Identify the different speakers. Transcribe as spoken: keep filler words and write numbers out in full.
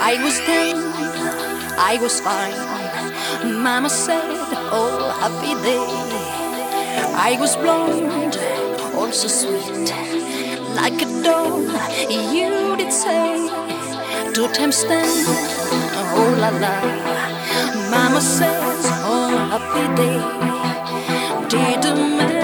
Speaker 1: I was ten, I was fine. Mama said, oh, happy day. I was blonde, also sweet, like a doll, you did say. Two times ten, oh la la. Mama says, oh, happy day. Did a man